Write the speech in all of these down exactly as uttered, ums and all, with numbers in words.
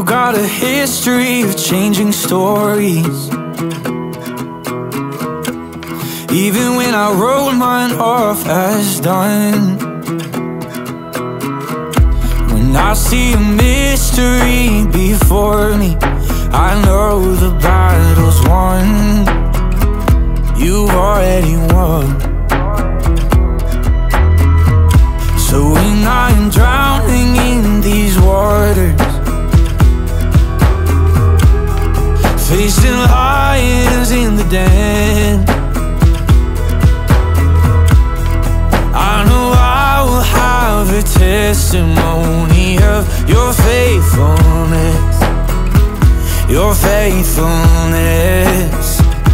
got a history of changing stories. Even when I wrote mine off as done. When I see a mystery before me, I know the battle's won. You've already won. So when I'm drowning in these waters, facing lions in the den, I know I will have a testimony of your faithfulness, your faithfulness.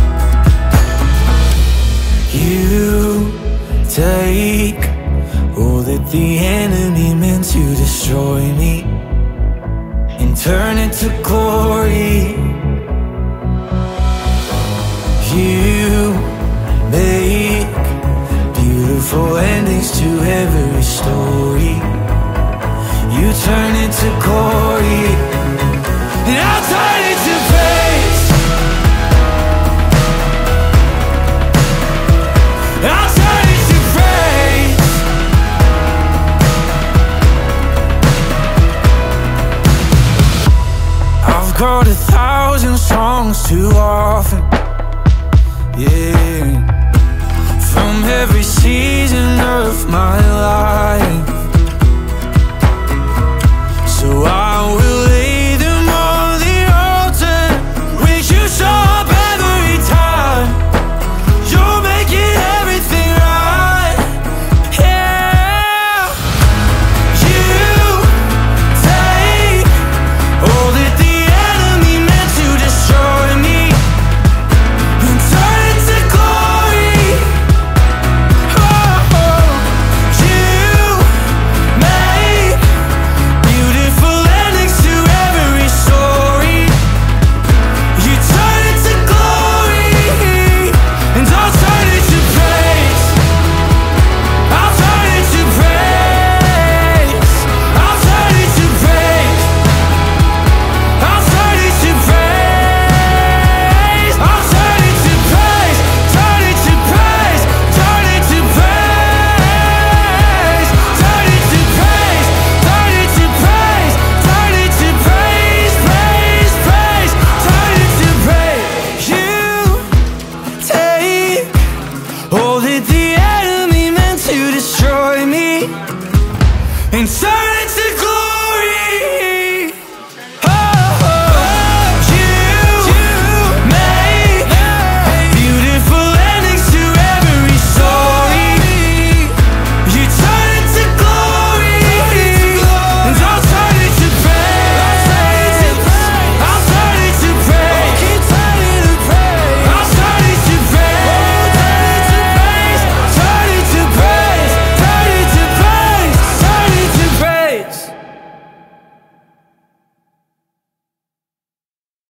You take all that the enemy meant to destroy me and turn it to glory. You make beautiful endings to every story. You turn it to glory, and I'll turn it to praise. I'll turn it to praise. I've got a thousand songs to offer, yeah, from every season of my life. So I will lay them on the altar, which you show up every time. You're making everything right, yeah. You take all that the enemy meant to destroy me and turn it to glory. Oh, you make beautiful endings to every story. You turn it to glory, and I'll turn it to praise. I'll turn it to praise. I'll turn it to praise. I'll turn it to praise. I'll turn it to praise. Turn it to praise. Turn it to praise. Turn it to praise. Turn it to praise. Turn it to praise. Praise, praise. Turn it to praise. You take all that the enemy meant to destroy me and turn it to glory.